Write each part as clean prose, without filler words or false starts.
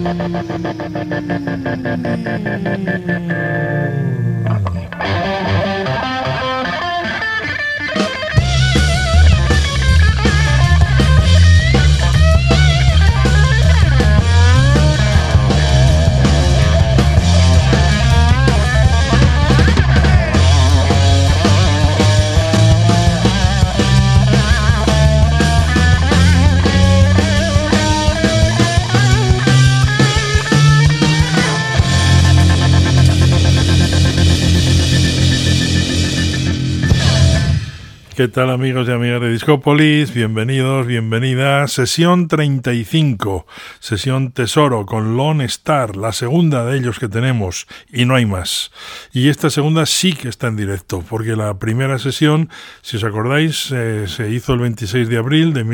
¿Qué tal, amigos y amigas de Discópolis? Bienvenidos, bienvenidas. Sesión 35, sesión Tesoro con Lone Star, la segunda de ellos que tenemos, y no hay más. Y esta segunda sí que está en directo, porque la primera sesión, si os acordáis, se hizo el 26 de abril de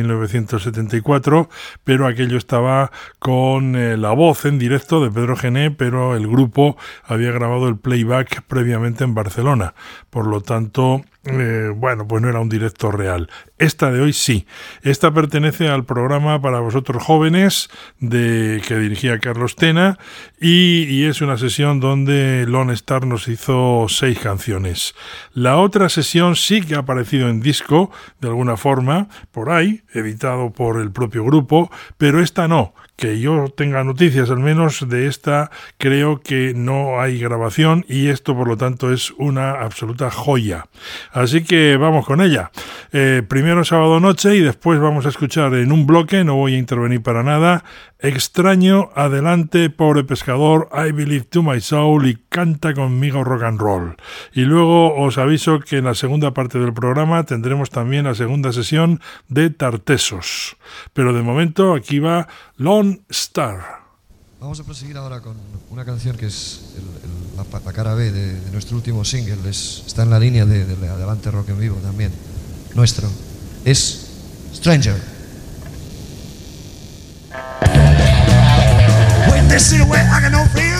1974, pero aquello estaba con la voz en directo de Pedro Gené, pero el grupo había grabado el playback previamente en Barcelona. Por lo tanto, bueno, pues no era un directo real. Esta de hoy sí. Esta pertenece al programa para vosotros jóvenes que dirigía Carlos Tena y es una sesión donde Lone Star nos hizo 6 canciones. La otra sesión sí que ha aparecido en disco, de alguna forma, por ahí, editado por el propio grupo, pero esta no. Que yo tenga noticias, al menos de esta, creo que no hay grabación y esto, por lo tanto, es una absoluta joya. Así que vamos con ella. Primero sábado noche y después vamos a escuchar en un bloque, no voy a intervenir para nada, Extraño, Adelante, Pobre Pescador, I Believe to My Soul y Canta Conmigo Rock and Roll. Y luego os aviso que en la segunda parte del programa tendremos también la segunda sesión de Tartesos. Pero de momento aquí va Lone Star. Vamos a proseguir ahora con una canción que es la cara B de nuestro último single. Está en la línea de Adelante Rock en Vivo también. Nuestro. Es Stranger. With this silhouette, I got no fear.